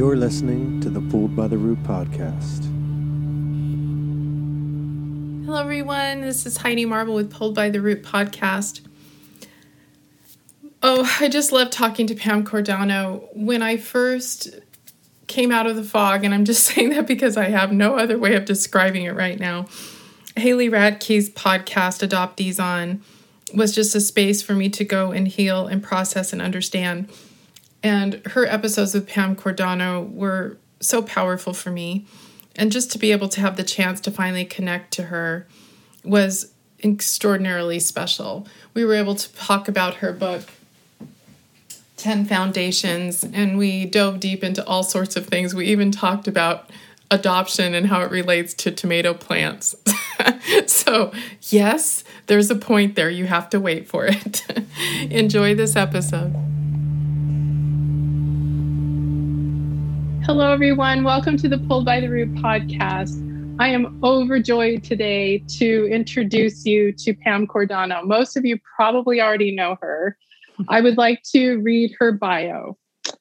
You're listening to the Pulled by the Root podcast. Hello, everyone. This is Heidi Marble with Pulled by the Root podcast. Oh, I just love talking to Pam Cordano. When I first came out of the fog, and I'm just saying that because I have no other way of describing it right now, Haley Radke's podcast, Adoptees On, was just a space for me to go and heal and process and understand. And her episodes with Pam Cordano were so powerful for me. And just to be able to have the chance to finally connect to her was extraordinarily special. We were able to talk about her book, 10 Foundations, and we dove deep into all sorts of things. We even talked about adoption and how it relates to tomato plants. So, yes, there's a point there. You have to wait for it. Enjoy this episode. Hello, everyone. Welcome to the Pulled by the Root podcast. I am overjoyed today to introduce you to Pam Cordano. Most of you probably already know her. I would like to read her bio.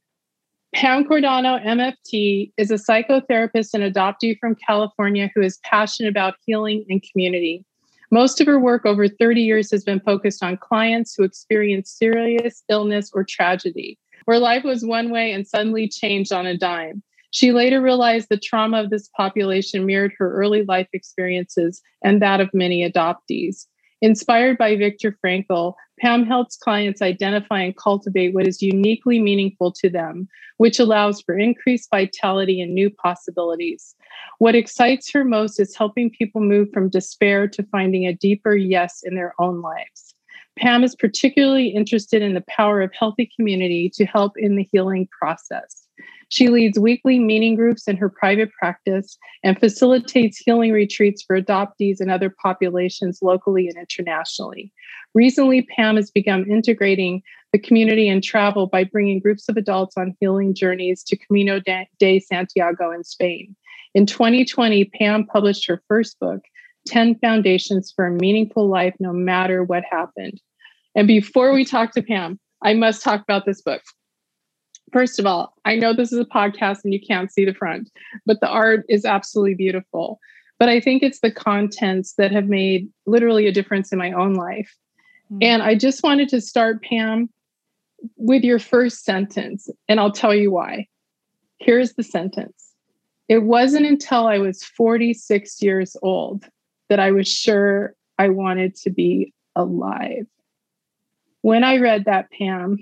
Pam Cordano, MFT, is a psychotherapist and adoptee from California who is passionate about healing and community. Most of her work over 30 years has been focused on clients who experience serious illness or tragedy, where life was one way and suddenly changed on a dime. She later realized the trauma of this population mirrored her early life experiences and that of many adoptees. Inspired by Viktor Frankl, Pam helps clients identify and cultivate what is uniquely meaningful to them, which allows for increased vitality and new possibilities. What excites her most is helping people move from despair to finding a deeper yes in their own lives. Pam is particularly interested in the power of healthy community to help in the healing process. She leads weekly meeting groups in her private practice and facilitates healing retreats for adoptees and other populations locally and internationally. Recently, Pam has begun integrating the community and travel by bringing groups of adults on healing journeys to Camino de Santiago in Spain. In 2020, Pam published her first book, 10 Foundations for a Meaningful Life No Matter What Happened. And before we talk to Pam, I must talk about this book. First of all, I know this is a podcast and you can't see the front, but the art is absolutely beautiful. But I think it's the contents that have made literally a difference in my own life. And I just wanted to start, Pam, with your first sentence, and I'll tell you why. Here's the sentence. It wasn't until I was 46 years old that I was sure I wanted to be alive. When I read that, Pam,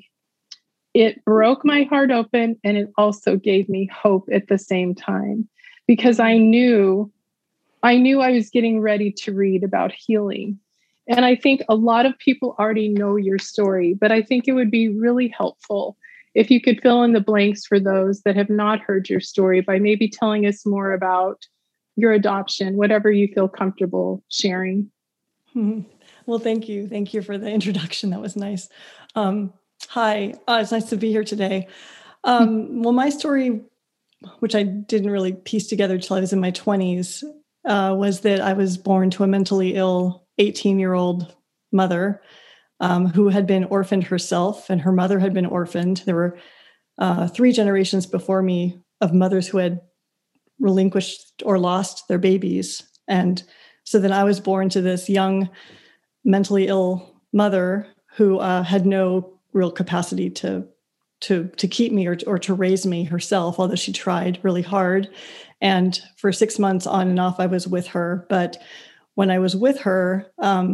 it broke my heart open, and it also gave me hope at the same time, because I knew I was getting ready to read about healing. And I think a lot of people already know your story, but I think it would be really helpful if you could fill in the blanks for those that have not heard your story by maybe telling us more about your adoption, whatever you feel comfortable sharing. Well, thank you. Thank you for the introduction. That was nice. Hi, it's nice to be here today. Well, my story, which I didn't really piece together until I was in my 20s, was that I was born to a mentally ill 18-year-old mother who had been orphaned herself, and her mother had been orphaned. There were 3 generations before me of mothers who had relinquished or lost their babies. And so then I was born to this young, mentally ill mother who had no real capacity to keep me or to raise me herself, although she tried really hard. And for 6 months on and off, I was with her. But when I was with her,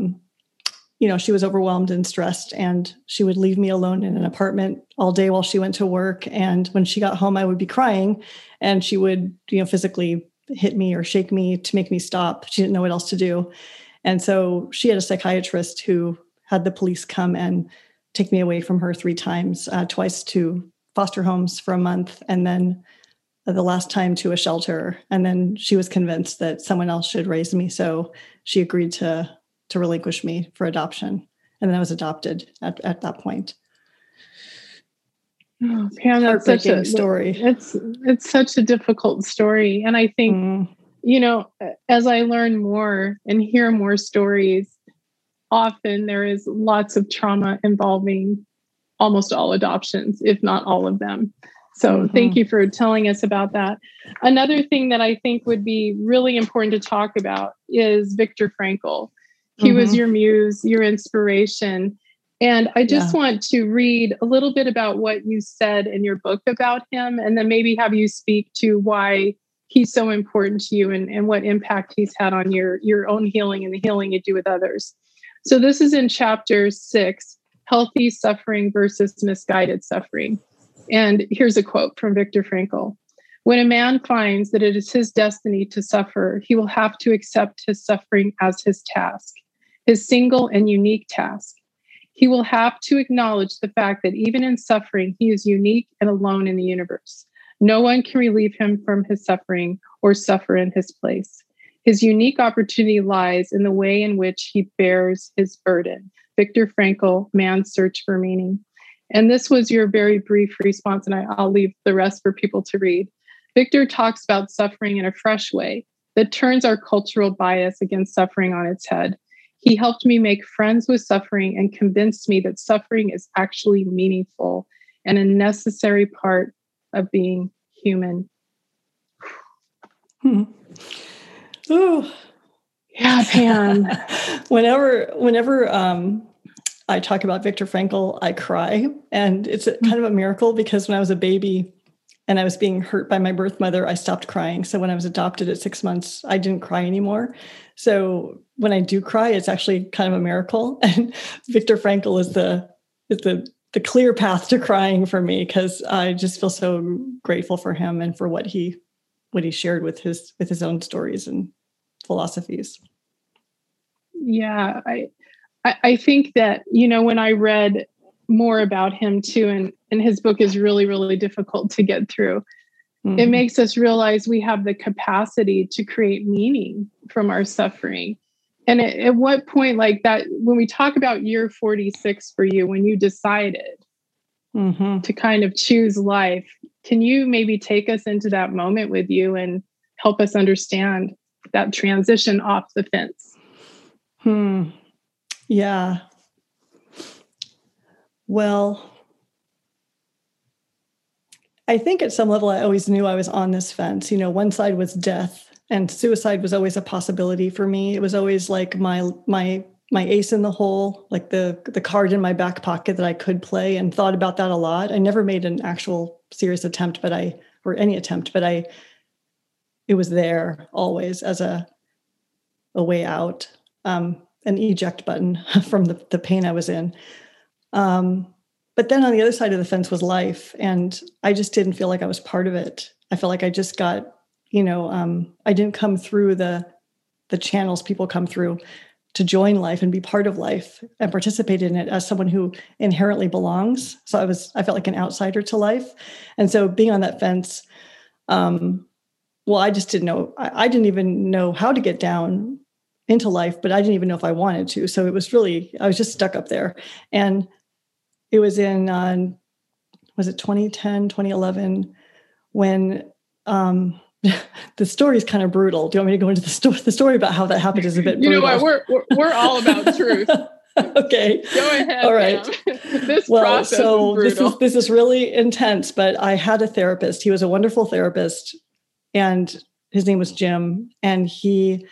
she was overwhelmed and stressed, and she would leave me alone in an apartment all day while she went to work. And when she got home, I would be crying, and she would, physically hit me or shake me to make me stop. She didn't know what else to do. And so she had a psychiatrist who had the police come and take me away from her 3 times, twice to foster homes for a month, and then the last time to a shelter. And then she was convinced that someone else should raise me. So she agreed to relinquish me for adoption. And then I was adopted at that point. Oh, Pam, that's such a story. It's such a difficult story. And I think, as I learn more and hear more stories, often there is lots of trauma involving almost all adoptions, if not all of them. So thank you for telling us about that. Another thing that I think would be really important to talk about is Viktor Frankl. He was your muse, your inspiration. And I just want to read a little bit about what you said in your book about him, and then maybe have you speak to why he's so important to you and what impact he's had on your own healing and the healing you do with others. So this is in chapter 6, Healthy Suffering versus Misguided Suffering. And here's a quote from Viktor Frankl. When a man finds that it is his destiny to suffer, he will have to accept his suffering as his task, his single and unique task. He will have to acknowledge the fact that even in suffering, he is unique and alone in the universe. No one can relieve him from his suffering or suffer in his place. His unique opportunity lies in the way in which he bears his burden. Viktor Frankl, Man's Search for Meaning. And this was your very brief response, and I'll leave the rest for people to read. Viktor talks about suffering in a fresh way that turns our cultural bias against suffering on its head. He helped me make friends with suffering and convinced me that suffering is actually meaningful and a necessary part of being human. Oh, yeah, Pam. Whenever I talk about Viktor Frankl, I cry, and it's kind of a miracle because when I was a baby and I was being hurt by my birth mother, I stopped crying. So when I was adopted at 6 months, I didn't cry anymore. So when I do cry, it's actually kind of a miracle. And Viktor Frankl is the clear path to crying for me, because I just feel so grateful for him and for what he shared with his own stories and philosophies. Yeah, I think that, when I read more about him too, and his book is really, really difficult to get through. It makes us realize we have the capacity to create meaning from our suffering. And at what point, like that, when we talk about year 46 for you, when you decided to kind of choose life, can you maybe take us into that moment with you and help us understand that transition off the fence? Yeah. Well, I think at some level, I always knew I was on this fence. One side was death, and suicide was always a possibility for me. It was always like my ace in the hole, like the card in my back pocket that I could play, and thought about that a lot. I never made an actual serious attempt, but it was there always as a way out, an eject button from the pain I was in. But then on the other side of the fence was life. And I just didn't feel like I was part of it. I felt like I just got, I didn't come through the channels people come through to join life and be part of life and participate in it as someone who inherently belongs. So I felt like an outsider to life. And so being on that fence, I just didn't know. I didn't even know how to get down into life, but I didn't even know if I wanted to. So it was I was just stuck up there. And it was in, was it 2010, 2011, when the story is kind of brutal. Do you want me to go into the story about how that happened? Is a bit brutal. You know what? We're all about truth. Okay. Go ahead. All right. This process is brutal. This is really intense, but I had a therapist. He was a wonderful therapist, and his name was Jim, and he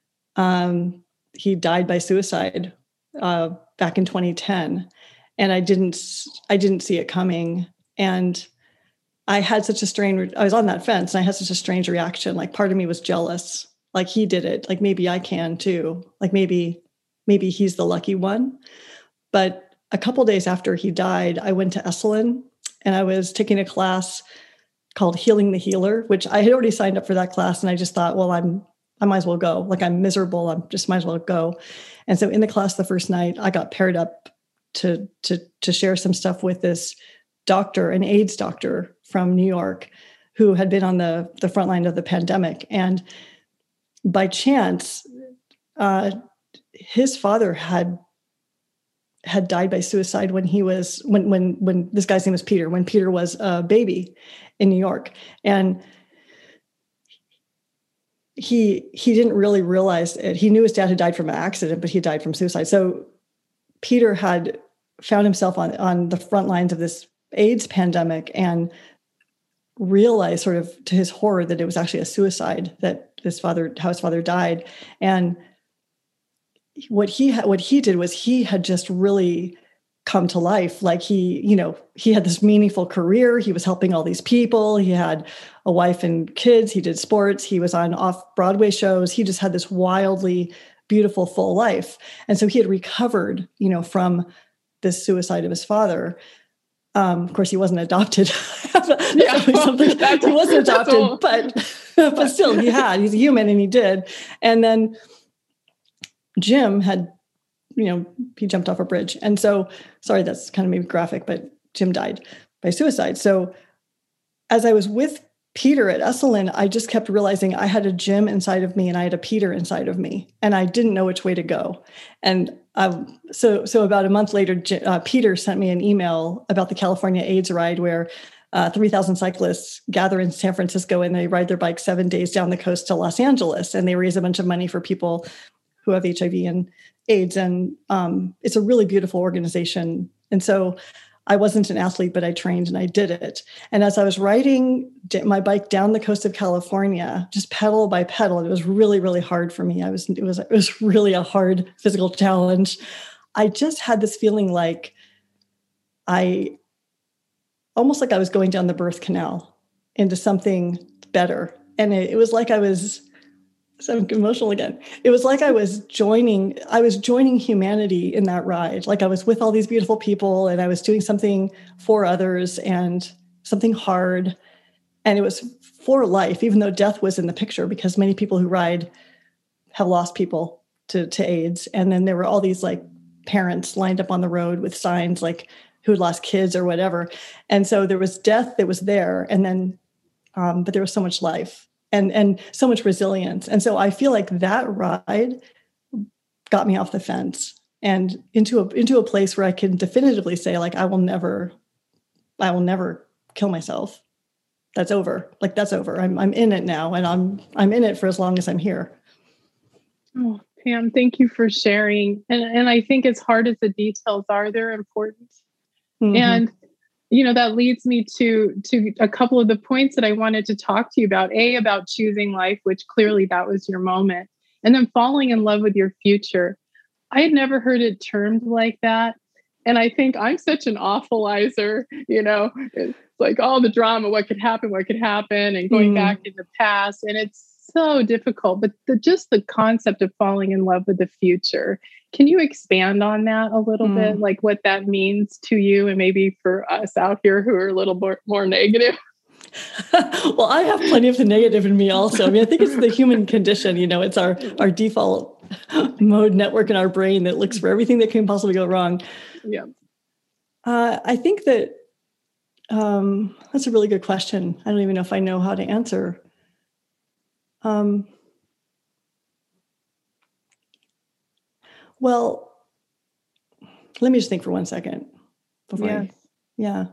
died by suicide back in 2010. And I didn't see it coming. And I had such I was on that fence, and I had such a strange reaction. Like, part of me was jealous. Like, he did it. Like, maybe I can too. Like, maybe he's the lucky one. But a couple days after he died, I went to Esalen, and I was taking a class called Healing the Healer, which I had already signed up for that class. And I just thought, well, I might as well go. Like, I'm miserable. I'm just might as well go. And so in the class the first night, I got paired up to share some stuff with this doctor, an AIDS doctor from New York, who had been on the front line of the pandemic. And by chance, his father had died by suicide when this guy's name was Peter, when Peter was a baby in New York. And he didn't really realize it. He knew his dad had died from an accident, but he died from suicide. So Peter had found himself on the front lines of this AIDS pandemic, and realize, sort of to his horror, that it was actually a suicide, that how his father died. And what he did was he had just really come to life. Like he had this meaningful career. He was helping all these people. He had a wife and kids. He did sports. He was on off-Broadway shows. He just had this wildly beautiful, full life. And so he had recovered, from this suicide of his father. Of course, he wasn't adopted. He wasn't adopted, but still, he's a human, and he did. And then Jim had, he jumped off a bridge. And so, sorry, that's kind of maybe graphic, but Jim died by suicide. So as I was with Peter at Esalen, I just kept realizing I had a Jim inside of me and I had a Peter inside of me, and I didn't know which way to go. And so about a month later, Peter sent me an email about the California AIDS ride, where 3,000 cyclists gather in San Francisco and they ride their bikes 7 days down the coast to Los Angeles, and they raise a bunch of money for people who have HIV and AIDS. And it's a really beautiful organization. And so I wasn't an athlete, but I trained and I did it. And as I was riding my bike down the coast of California, just pedal by pedal, it was really, really hard for me. It was really a hard physical challenge. I just had this feeling like almost like I was going down the birth canal into something better. And it was like so I'm emotional again. It was like I was joining humanity in that ride. Like I was with all these beautiful people and I was doing something for others and something hard. And it was for life, even though death was in the picture, because many people who ride have lost people to AIDS. And then there were all these like parents lined up on the road with signs like who had lost kids or whatever. And so there was death that was there. And then, but there was so much life. And so much resilience. And so I feel like that ride got me off the fence and into a place where I can definitively say, like, I will never kill myself. That's over. Like, that's over. I'm in it now, and I'm in it for as long as I'm here. Oh, Pam, thank you for sharing. And I think as hard as the details are, they're important. Mm-hmm. And that leads me to a couple of the points that I wanted to talk to you about. About choosing life, which clearly that was your moment. And then falling in love with your future. I had never heard it termed like that. And I think I'm such an awfulizer, it's like all the drama, what could happen, and going back in the past. And it's so difficult, but just the concept of falling in love with the future. Can you expand on that a little bit? Like what that means to you, and maybe for us out here who are a little more negative? Well, I have plenty of the negative in me also. I mean, I think it's the human condition, it's our default mode network in our brain that looks for everything that can possibly go wrong. Yeah. I think that that's a really good question. I don't even know if I know how to answer. Well, let me just think for 1 second before yeah.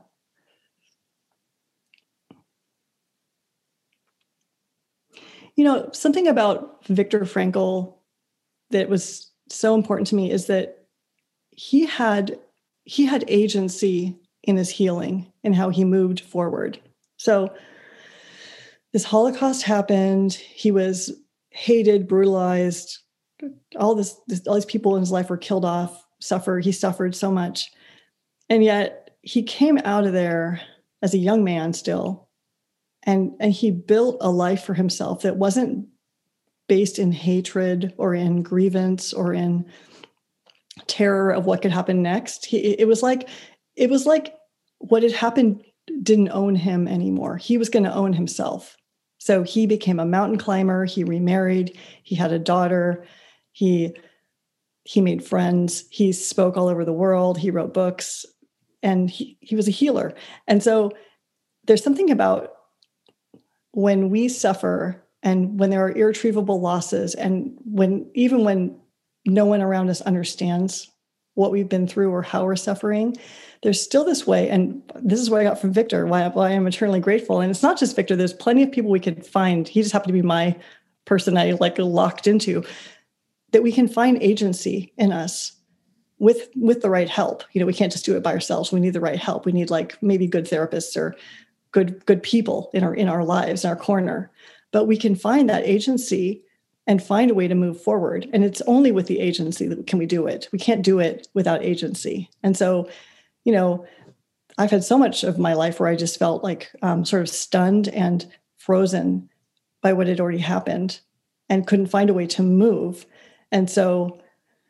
Something about Viktor Frankl that was so important to me is that he had agency in his healing and how he moved forward. So this Holocaust happened. He was hated, brutalized. All these people in his life were killed off, he suffered so much. And yet he came out of there as a young man still. And he built a life for himself that wasn't based in hatred or in grievance or in terror of what could happen next. It was like what had happened didn't own him anymore. He was going to own himself. So he became a mountain climber. He remarried. He had a daughter. He made friends. He spoke all over the world. He wrote books, and he was a healer. And so there's something about when we suffer and when there are irretrievable losses, and even when no one around us understands what we've been through or how we're suffering, there's still this way. And this is what I got from Viktor, why I'm eternally grateful. And it's not just Viktor. There's plenty of people we could find. He just happened to be my person I locked into, that we can find agency in us with the right help. We can't just do it by ourselves. We need the right help. We need maybe good therapists or good people in our lives, in our corner. But we can find that agency and find a way to move forward. And it's only with the agency that can we do it. We can't do it without agency. And so, I've had so much of my life where I just felt like sort of stunned and frozen by what had already happened and couldn't find a way to move. And so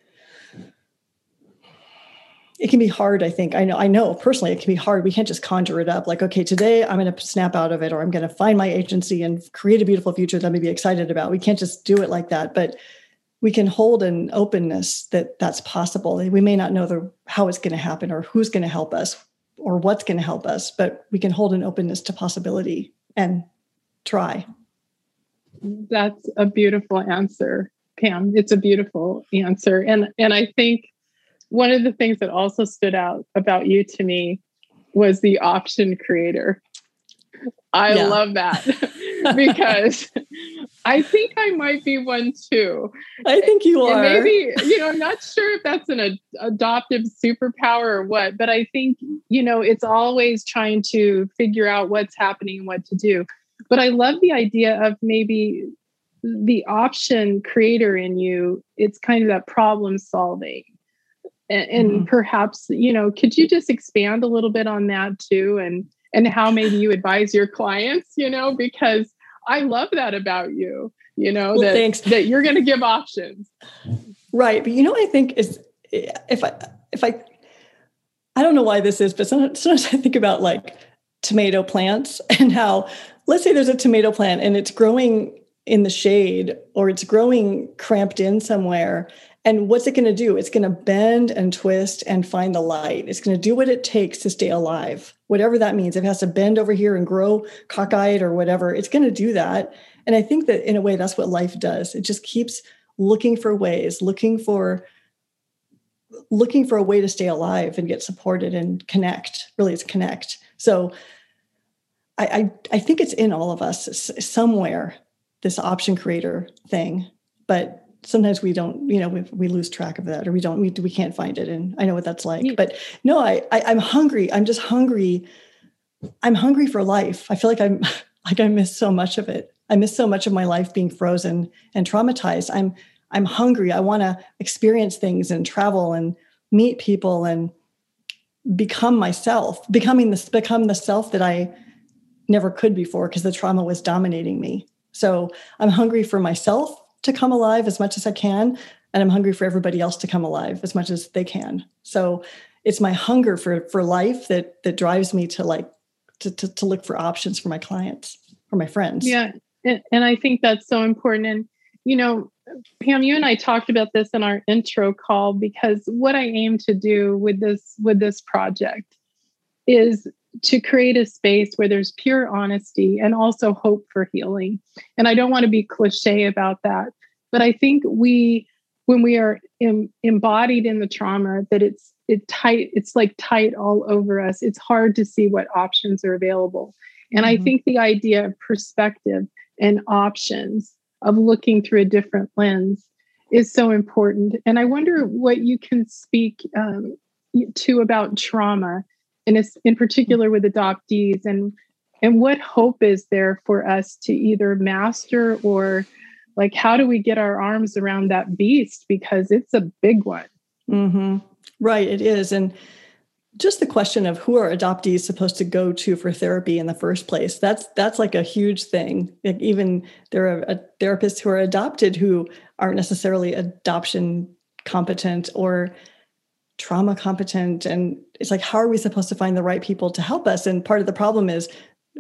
it can be hard, I think. I know personally it can be hard. We can't just conjure it up like, okay, today I'm going to snap out of it, or I'm going to find my agency and create a beautiful future that I'm going to be excited about. We can't just do it like that, but we can hold an openness that that's possible. We may not know how it's going to happen or who's going to help us or what's going to help us, but we can hold an openness to possibility and try. That's a beautiful answer, Pam. It's a beautiful answer. And I think one of the things that also stood out about you to me was the option creator. I love that because I think I might be one too. I think you are. And maybe, I'm not sure if that's an adoptive superpower or what, but I think, it's always trying to figure out what's happening and what to do. But I love the idea of maybe the option creator in you. It's kind of that problem solving. And perhaps, could you just expand a little bit on that too? And how maybe you advise your clients, because I love that about you, thanks. That you're going to give options. Right. But I think is if I don't know why this is, but sometimes I think about like tomato plants and how, let's say there's a tomato plant and it's growing in the shade or it's growing cramped in somewhere. And what's it going to do? It's going to bend and twist and find the light. It's going to do what it takes to stay alive, whatever that means. If it has to bend over here and grow cockeyed or whatever, it's going to do that. And I think that in a way, that's what life does. It just keeps looking for ways, looking for a way to stay alive and get supported and connect. Really, it's connect. So I think it's in all of us somewhere, this option creator thing, but sometimes we don't, we lose track of that, or we can't find it. And I know what that's like, but no, I'm hungry. I'm just hungry. I'm hungry for life. I feel like I miss so much of it. I miss so much of my life being frozen and traumatized. I'm hungry. I want to experience things and travel and meet people and become myself, become the self that I never could before because the trauma was dominating me. So I'm hungry for myself to come alive as much as I can. And I'm hungry for everybody else to come alive as much as they can. So it's my hunger for life that drives me to look for options for my clients, for my friends. Yeah. And I think that's so important. And, Pam, you and I talked about this in our intro call, because what I aim to do with this project is to create a space where there's pure honesty and also hope for healing. And I don't want to be cliche about that, but I think when we are embodied in the trauma, that it's like tight all over us. It's hard to see what options are available. And I think the idea of perspective and options, of looking through a different lens, is so important. And I wonder what you can speak to about trauma, and in particular with adoptees, and what hope is there for us to either master, or like, how do we get our arms around that beast? Because it's a big one. Mm-hmm. Right, it is. And just the question of who are adoptees supposed to go to for therapy in the first place, that's like a huge thing. Like, even there are therapists who are adopted who aren't necessarily adoption competent or trauma competent. And it's like, how are we supposed to find the right people to help us? And part of the problem is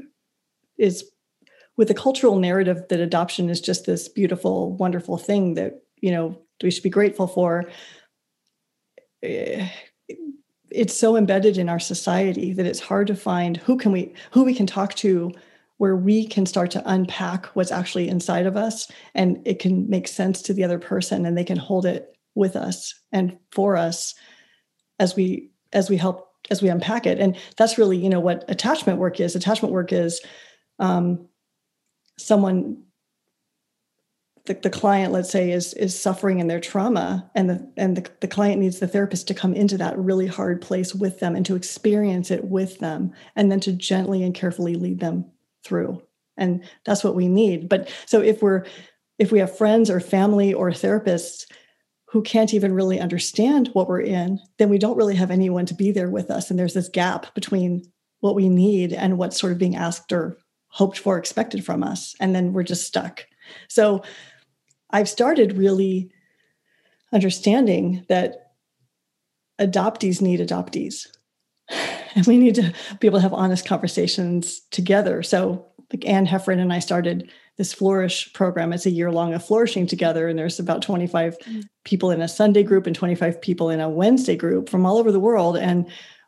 with the cultural narrative that adoption is just this beautiful, wonderful thing that, we should be grateful for. It's so embedded in our society that it's hard to find who we can talk to, where we can start to unpack what's actually inside of us, and it can make sense to the other person, and they can hold it with us and for us as we unpack it. And that's really, what attachment work is. Attachment work is someone the client, let's say, is suffering in their trauma, and the client needs the therapist to come into that really hard place with them and to experience it with them, and then to gently and carefully lead them through. And that's what we need. But so if we have friends or family or therapists who can't even really understand what we're in, then we don't really have anyone to be there with us. And there's this gap between what we need and what's sort of being asked or hoped for, expected from us. And then we're just stuck. So I've started really understanding that adoptees need adoptees. And we need to be able to have honest conversations together. So like Anne Heffron and I started this Flourish program. It's a year long of flourishing together. And there's about 25 people in a Sunday group and 25 people in a Wednesday group from all over the world. And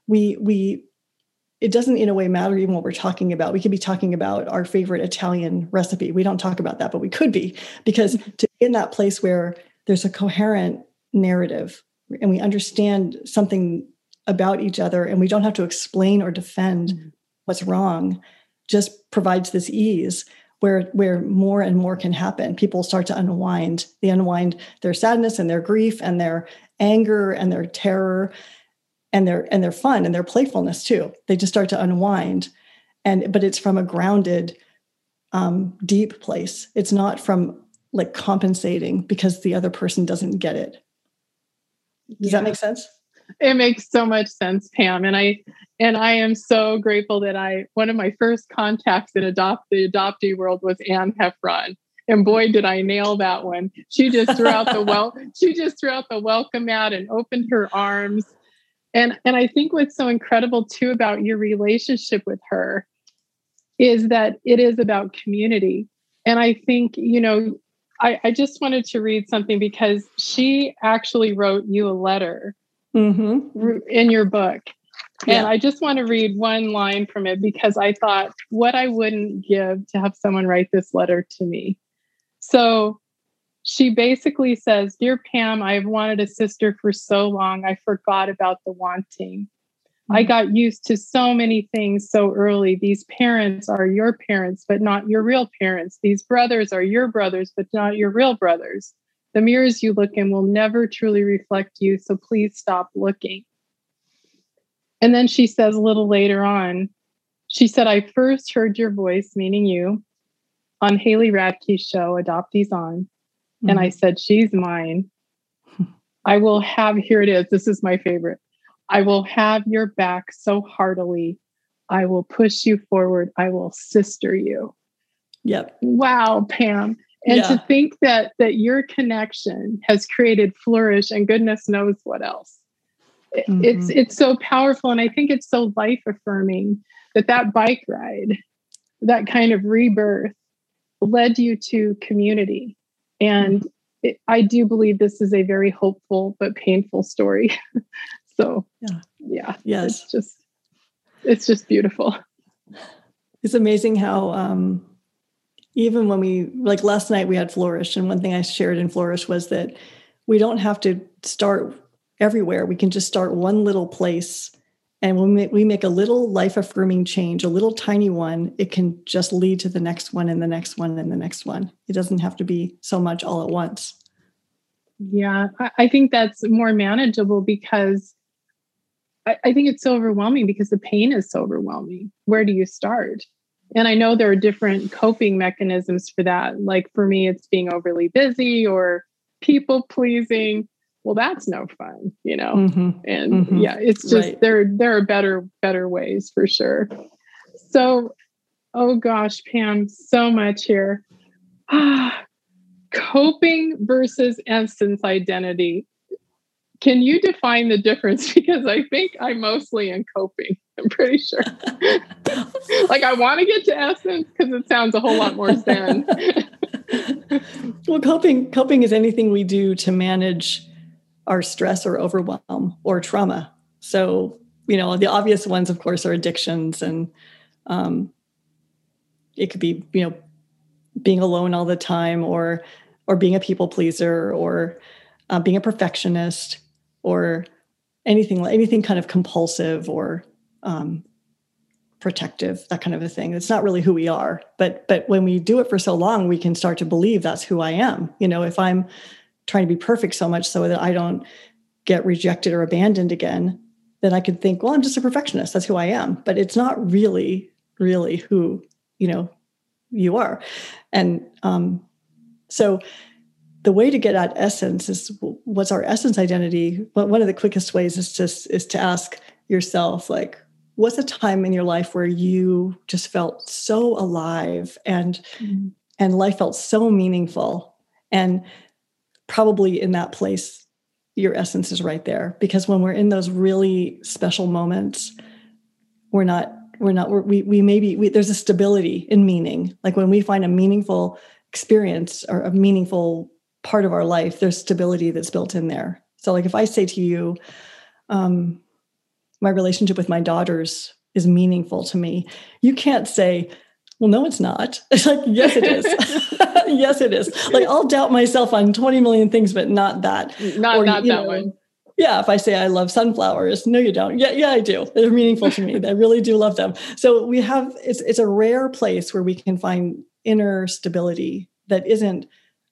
it doesn't in a way matter even what we're talking about. We could be talking about our favorite Italian recipe. We don't talk about that, but we could be, because to be in that place where there's a coherent narrative and we understand something about each other and we don't have to explain or defend what's wrong, just provides this ease where more and more can happen. People start to unwind. They unwind their sadness and their grief and their anger and their terror and their fun and their playfulness too. They just start to unwind. But it's from a grounded, deep place. It's not from like compensating because the other person doesn't get it. Does that make sense? It makes so much sense, Pam. And I am so grateful that one of my first contacts in the adoptee world was Anne Heffron. And boy, did I nail that one. She just threw out the welcome mat and opened her arms. And I think what's so incredible too about your relationship with her is that it is about community. And I think, I just wanted to read something because she actually wrote you a letter in your book. Yeah. And I just want to read one line from it because I thought what I wouldn't give to have someone write this letter to me. So she basically says, "Dear Pam, I have wanted a sister for so long, I forgot about the wanting. I got used to so many things so early. These parents are your parents, but not your real parents. These brothers are your brothers, but not your real brothers. The mirrors you look in will never truly reflect you, so please stop looking." And then she says a little later on, she said, "I first heard your voice," meaning you, "on Haley Radke's show, Adoptees On. And I said, she's mine. I will have," here it is, this is my favorite, "I will have your back so heartily. I will push you forward. I will sister you." Yep. Wow, Pam. And to think that your connection has created Flourish and goodness knows what else. It's so powerful. And I think it's so life affirming that bike ride, that kind of rebirth led you to community. And I do believe this is a very hopeful but painful story. So yes, it's just beautiful. It's amazing how even when we, like last night we had Flourish, and one thing I shared in Flourish was that we don't have to start everywhere. We can just start one little place. And when we make a little life-affirming change, a little tiny one, it can just lead to the next one and the next one and the next one. It doesn't have to be so much all at once. Yeah, I think that's more manageable because I think it's so overwhelming because the pain is so overwhelming. Where do you start? And I know there are different coping mechanisms for that. Like for me, it's being overly busy or people pleasing. Well, that's no fun, and it's just, there are better ways for sure. So, oh gosh, Pam, so much here. Coping versus essence identity. Can you define the difference? Because I think I'm mostly in coping. I'm pretty sure. Like I want to get to essence because it sounds a whole lot more zen. Well, coping is anything we do to manage our stress or overwhelm or trauma. So, the obvious ones, of course, are addictions, and it could be, being alone all the time, or being a people pleaser, or being a perfectionist, or anything kind of compulsive, or protective, that kind of a thing. It's not really who we are. But when we do it for so long, we can start to believe that's who I am. If I'm trying to be perfect so much so that I don't get rejected or abandoned again, then I could think, well, I'm just a perfectionist. That's who I am. But it's not really who, you are. And so the way to get at essence is, what's our essence identity? But one of the quickest ways is to ask yourself, like, what's a time in your life where you just felt so alive and life felt so meaningful? And probably in that place, your essence is right there. Because when we're in those really special moments, there's a stability in meaning. Like when we find a meaningful experience or a meaningful part of our life, there's stability that's built in there. So like if I say to you, my relationship with my daughters is meaningful to me, you can't say, well, no, it's not. It's like, yes, it is. Yes, it is. Like I'll doubt myself on 20 million things, but not that. Not that one. Yeah. If I say I love sunflowers, no, you don't. Yeah, I do. They're meaningful to me. I really do love them. So it's a rare place where we can find inner stability that isn't,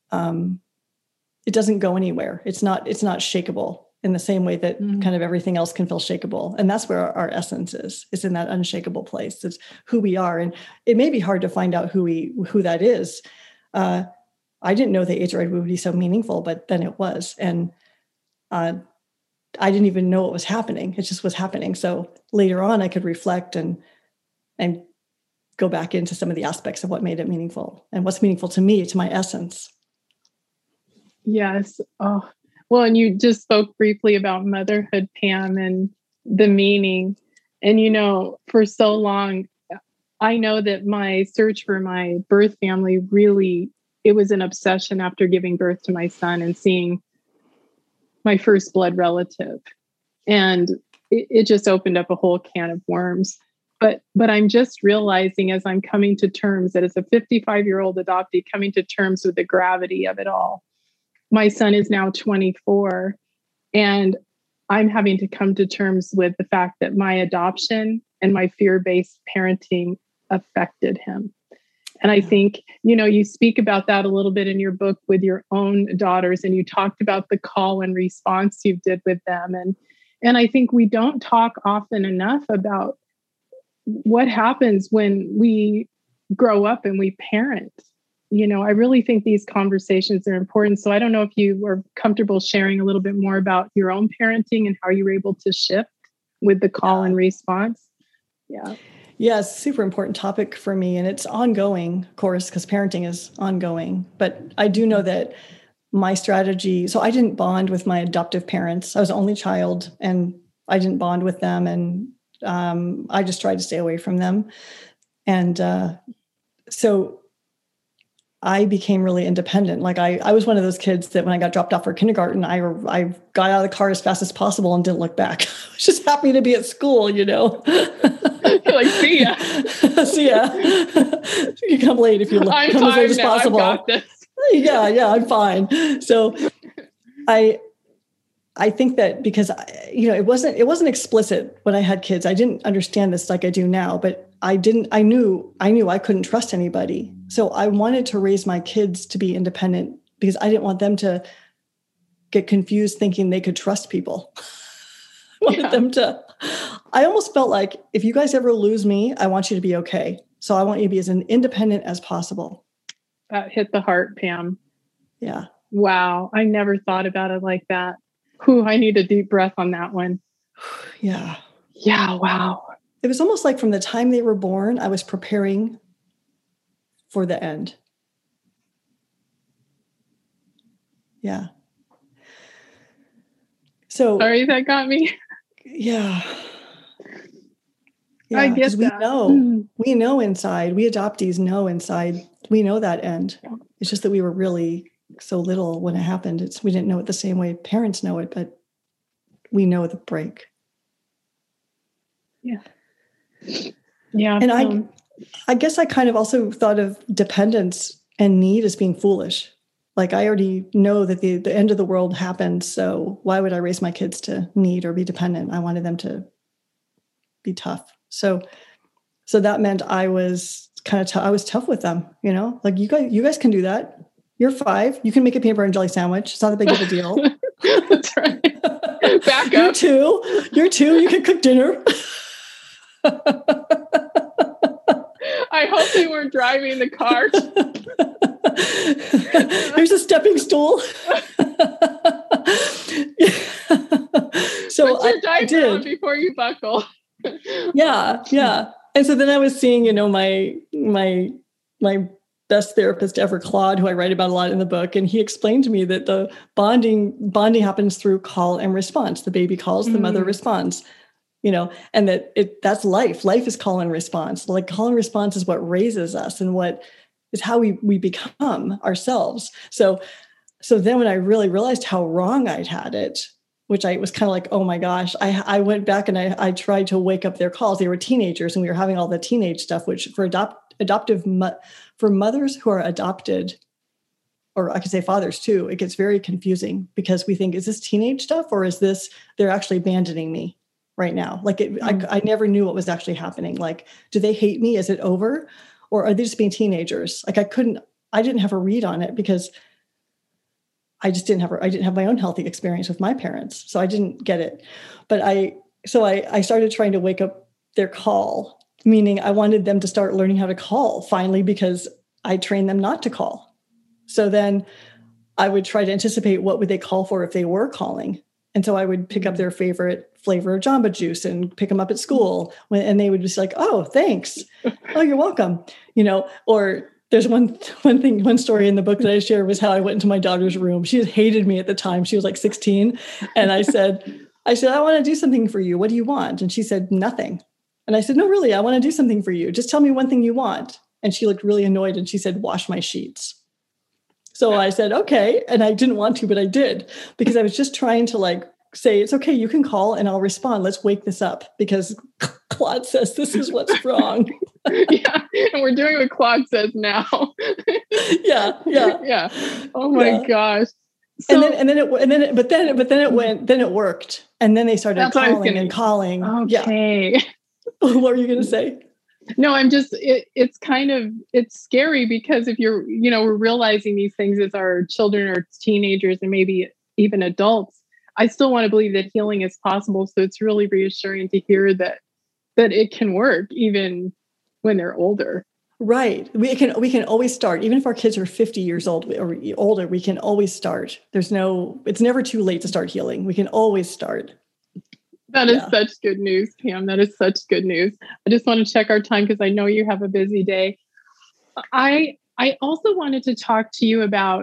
it doesn't go anywhere. It's not shakeable in the same way that kind of everything else can feel shakeable. And that's where our essence is in that unshakable place. It's who we are. And it may be hard to find out who that is. I didn't know the age ride would be so meaningful, but then it was. And I didn't even know it was happening. It just was happening. So later on, I could reflect and go back into some of the aspects of what made it meaningful and what's meaningful to me, to my essence. Yes. Oh, well, and you just spoke briefly about motherhood, Pam, and the meaning. And, for so long, I know that my search for my birth family really, it was an obsession after giving birth to my son and seeing my first blood relative. And it just opened up a whole can of worms. But I'm just realizing as I'm coming to terms that as a 55-year-old adoptee, coming to terms with the gravity of it all. My son is now 24, and I'm having to come to terms with the fact that my adoption and my fear-based parenting affected him. And I think, you speak about that a little bit in your book with your own daughters, and you talked about the call and response you did with them. And I think we don't talk often enough about what happens when we grow up and we parent. I really think these conversations are important. So I don't know if you are comfortable sharing a little bit more about your own parenting and how you were able to shift with the call and response. Yeah. Yeah, it's a super important topic for me. And it's ongoing, of course, because parenting is ongoing. But I do know that my strategy, so I didn't bond with my adoptive parents. I was the only child and I didn't bond with them. And I just tried to stay away from them. And so I became really independent. Like I was one of those kids that when I got dropped off for kindergarten, I got out of the car as fast as possible and didn't look back. I was just happy to be at school, You're like, see ya. See ya. You can come late if you come as late as possible. I've got this. Yeah, I'm fine. So I think that because it wasn't explicit when I had kids. I didn't understand this like I do now, but I knew I couldn't trust anybody. So I wanted to raise my kids to be independent because I didn't want them to get confused thinking they could trust people. I almost felt like if you guys ever lose me, I want you to be okay. So I want you to be as independent as possible. That hit the heart, Pam. Yeah. Wow. I never thought about it like that. Whew, I need a deep breath on that one. Yeah. Yeah. Wow. It was almost like from the time they were born, I was preparing for the end. Yeah. So sorry, that got me. Yeah. I guess we know inside, we adoptees know inside, we know that end. It's just that we were really so little when it happened. We didn't know it the same way parents know it, but we know the break. Yeah. Yeah. And I guess I kind of also thought of dependence and need as being foolish. Like I already know that the end of the world happened. So why would I raise my kids to need or be dependent? I wanted them to be tough. So So that meant I was kind of I was tough with them, like you guys can do that. You're 5. You can make a peanut butter and jelly sandwich. It's not that big of a deal. That's right. Back up. You're 2. You can cook dinner. I hope they weren't driving the car. Here's a stepping stool. So put your diaper on before you buckle. Yeah. And so then I was seeing, my best therapist ever, Claude, who I write about a lot in the book, and he explained to me that the bonding happens through call and response. The baby calls, the mother responds. And that's life. Life is call and response. Like call and response is what raises us and what is how we become ourselves. So then when I really realized how wrong I'd had it, which I was kind of like, oh my gosh, I went back and I tried to wake up their calls. They were teenagers and we were having all the teenage stuff, which for for mothers who are adopted, or I could say fathers too, it gets very confusing because we think, is this teenage stuff or is this, they're actually abandoning me right now? Like I never knew what was actually happening. Like, do they hate me? Is it over? Or are they just being teenagers? Like I didn't have a read on it because I didn't have my own healthy experience with my parents. So I didn't get it. But I started trying to wake up their call, meaning I wanted them to start learning how to call finally, because I trained them not to call. So then I would try to anticipate what would they call for if they were calling. And so I would pick up their favorite flavor of Jamba Juice and pick them up at school and they would just like, oh, thanks. Oh, you're welcome. Or there's one story in the book that I share was how I went into my daughter's room. She hated me at the time. She was like 16. And I said, I want to do something for you. What do you want? And she said, nothing. And I said, no, really, I want to do something for you. Just tell me one thing you want. And she looked really annoyed and she said, wash my sheets. So I said, okay. And I didn't want to, but I did, because I was just trying to say, it's okay. You can call and I'll respond. Let's wake this up because Claude says this is what's wrong. Yeah. And we're doing what Claude says now. Yeah. Oh my gosh. So, then it worked. And then they started calling. Okay. Yeah. What were you going to say? No, I'm just, it's scary because if we're realizing these things as our children or teenagers and maybe even adults, I still want to believe that healing is possible. So it's really reassuring to hear that it can work even when they're older. Right. We can always start. Even if our kids are 50 years old or older, we can always start. It's never too late to start healing. We can always start. That is such good news, Pam. That is such good news. I just want to check our time because I know you have a busy day. I also wanted to talk to you about,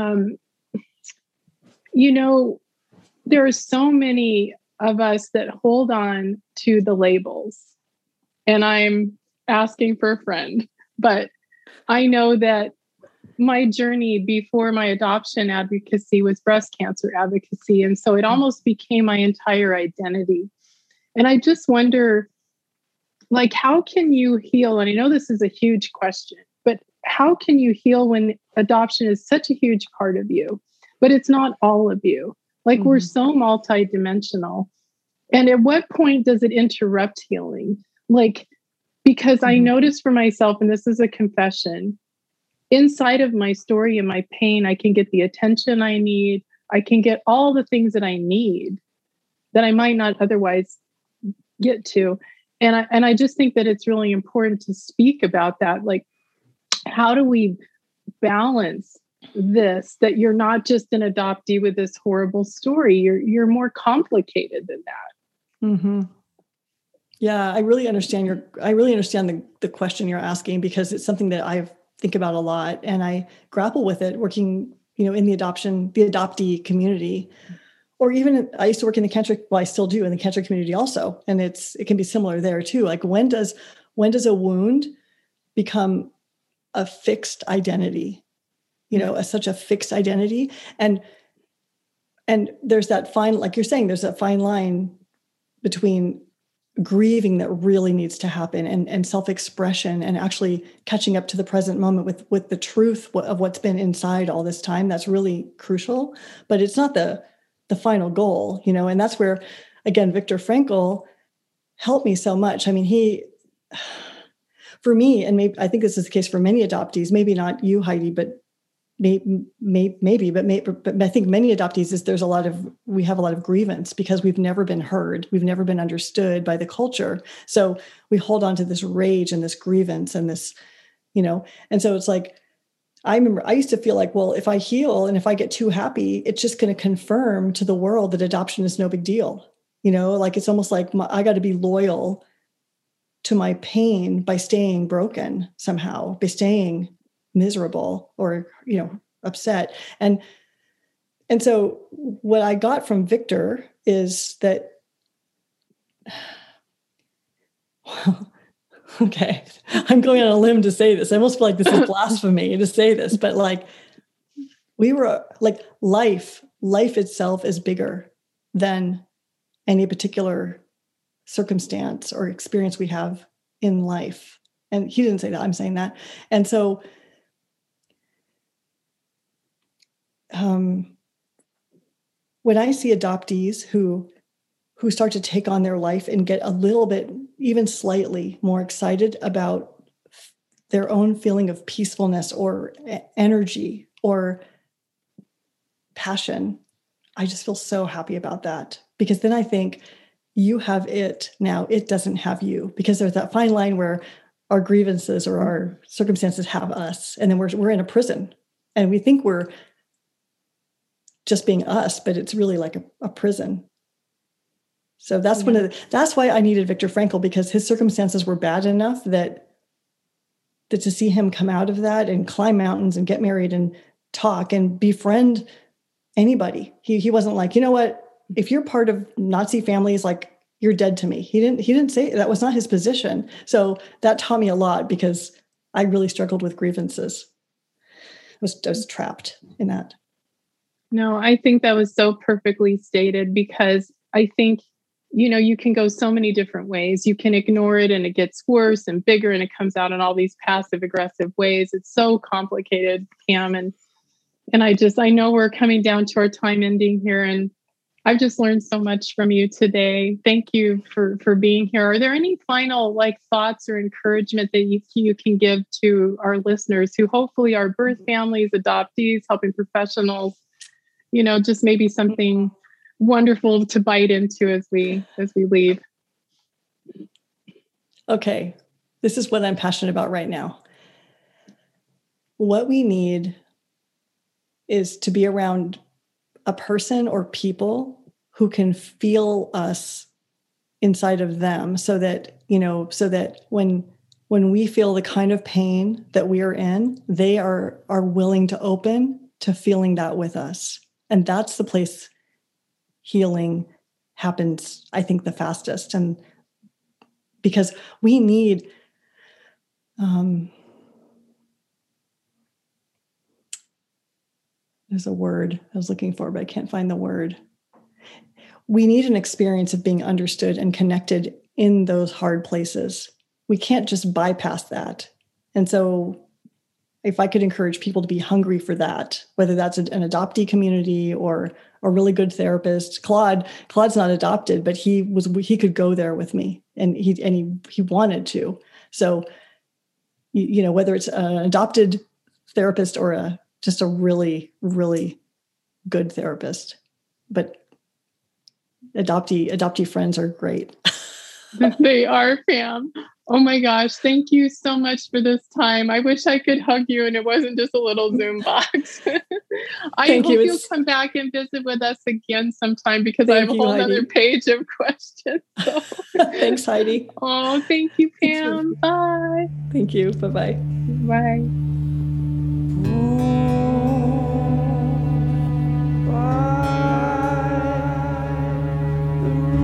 there are so many of us that hold on to the labels, and I'm asking for a friend, but I know that my journey before my adoption advocacy was breast cancer advocacy. And so it almost became my entire identity. And I just wonder, how can you heal? And I know this is a huge question, but how can you heal when adoption is such a huge part of you, but it's not all of you? We're so multidimensional. And at what point does it interrupt healing? Because I noticed for myself, and this is a confession, inside of my story and my pain, I can get the attention I need. I can get all the things that I need that I might not otherwise get to. And I just think that it's really important to speak about that. How do we balance this, that you're not just an adoptee with this horrible story? You're more complicated than that. Mm-hmm. Yeah, I really understand the question you're asking, because it's something that I think about a lot and I grapple with it working, in the adoptee community, or even I used to work in the Tantric, I still do in the Tantric community also. And it can be similar there too. When does a wound become a fixed identity, such a fixed identity? And there's that fine, like you're saying, there's that fine line between grieving that really needs to happen and self-expression and actually catching up to the present moment with the truth of what's been inside all this time. That's really crucial, but it's not the final goal, and that's where, again, Viktor Frankl helped me so much. I mean, for me, and maybe I think this is the case for many adoptees, maybe not you, Heidi, but maybe, but I think many adoptees is we have a lot of grievance because we've never been heard. We've never been understood by the culture. So we hold on to this rage and this grievance and this, and so it's like, I remember I used to feel like, well, if I heal and if I get too happy, it's just going to confirm to the world that adoption is no big deal. Like it's almost like I got to be loyal to my pain by staying broken somehow, by staying miserable or, upset. And so what I got from Victor is that, okay, I'm going on a limb to say this. I almost feel like this is blasphemy to say this, but like we were like life itself is bigger than any particular circumstance or experience we have in life. And he didn't say that, I'm saying that. And so when I see adoptees who start to take on their life and get a little bit, even slightly more excited about their own feeling of peacefulness or energy or passion, I just feel so happy about that. Because then I think you have it now, it doesn't have you. Because there's that fine line where our grievances or our circumstances have us, and then we're in a prison and we think we're just being us, but it's really like a prison. So that's that's why I needed Viktor Frankl, because his circumstances were bad enough that to see him come out of that and climb mountains and get married and talk and befriend anybody. He wasn't like, you know what, if you're part of Nazi families, like you're dead to me. He didn't say that. Was not his position. So that taught me a lot because I really struggled with grievances. I was trapped in that. No, I think that was so perfectly stated, because I think, you can go so many different ways. You can ignore it and it gets worse and bigger and it comes out in all these passive aggressive ways. It's so complicated, Pam. And I know we're coming down to our time ending here, and I've just learned so much from you today. Thank you for being here. Are there any final thoughts or encouragement that you can give to our listeners who hopefully are birth families, adoptees, helping professionals, just maybe something wonderful to bite into as we leave? Okay. This is what I'm passionate about right now. What we need is to be around a person or people who can feel us inside of them, so that when we feel the kind of pain that we are in, they are willing to open to feeling that with us. And that's the place healing happens, I think, the fastest. And because we need, there's a word I was looking for, but I can't find the word. We need an experience of being understood and connected in those hard places. We can't just bypass that. And so if I could encourage people to be hungry for that, whether that's an adoptee community or a really good therapist. Claude's not adopted, but he could go there with me, and he wanted to. So, whether it's an adopted therapist or just a really, really good therapist, but adoptee friends are great. They are, Pam. Oh my gosh. Thank you so much for this time. I wish I could hug you and it wasn't just a little Zoom box. I hope you'll come back and visit with us again sometime, because I have a whole other page of questions. So. Thanks, Heidi. Oh, thank you, Pam. Bye. Thank you. Bye-bye. Bye. By the